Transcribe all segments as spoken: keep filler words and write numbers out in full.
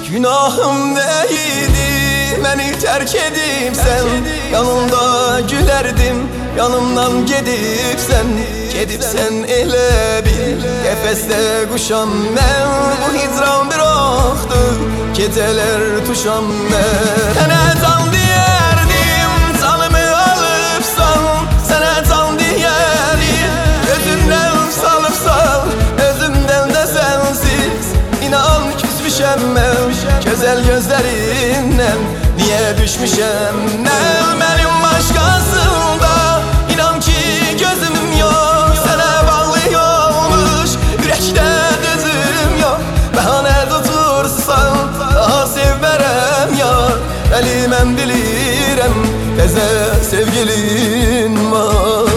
Günahım neydi beni terk edip sen? Yanımda gülerdim, yanımdan gedip sen. Gedip sen elə bil Qəfəsdə quşam mən. Bu hicran bir oxdur, gecələr tuşam mən. Sənə can deyərdim, canımı alıbsan. Sənə can deyərdim, özümdən salıbsan. Özümdən də sənsiz, inan küsmüşəm mən. Gözəl gözlərindən niyə düşmüşəm mən? Mənim başqasında inan ki gözüm yox. Sənə bağlıymış ürəkdə dözüm yox. Bəhanə tutursan daha sevmərəm yar. Bəli mən bilirəm təzə sevgilin var.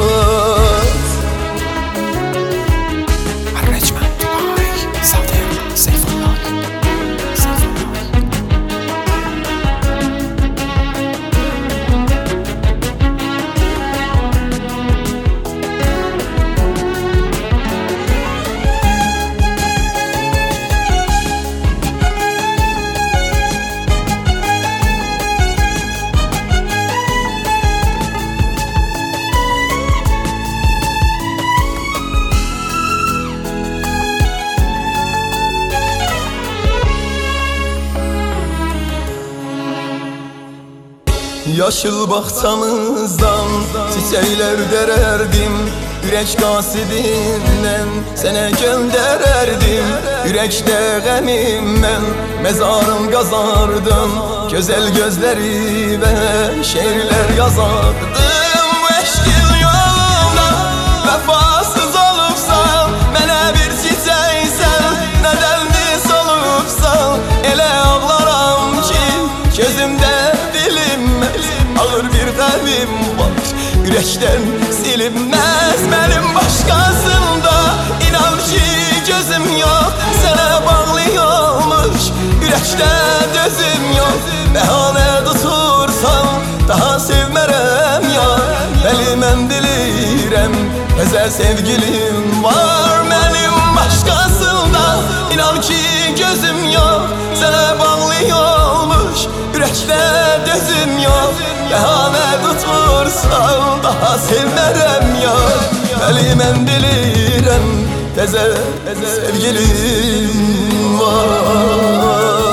Yaşıl bağçamızdan çiçekler dererdim. Ürək qasidindən sənə göndərərdim. Ürəkdə qəmim mən məzarım qazardım. Gözəl gözlərimə şeirlər yazardım. Bu eşqin yolunda vəfasız olubsan, mənə bir çiçəksən, nədənli solubsan. Elə ağlaram ki gözümdə ağır bir qəlbim var, ürəkdən silinməz. Mənim başqasında inan ki gözüm yox. Sənə bağlıymış ürəkdə dözüm yox. Bəhanə tutursan daha sevmərəm yar. Bəli mən bilirəm təzə sevgilim var. Mənim başqasında inan ki gözüm yox. Sənə bağlıymış ürəkdə dözüm yox. Bəhanə tutmursan daha sevmərəm yar. Bəli mən bilirəm təzə sevgilim var.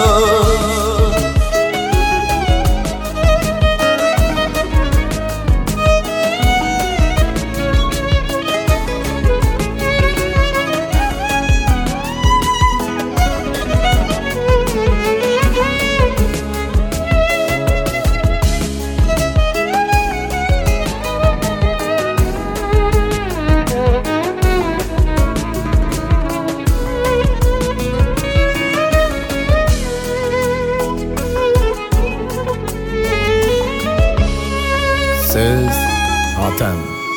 Söz Hatem.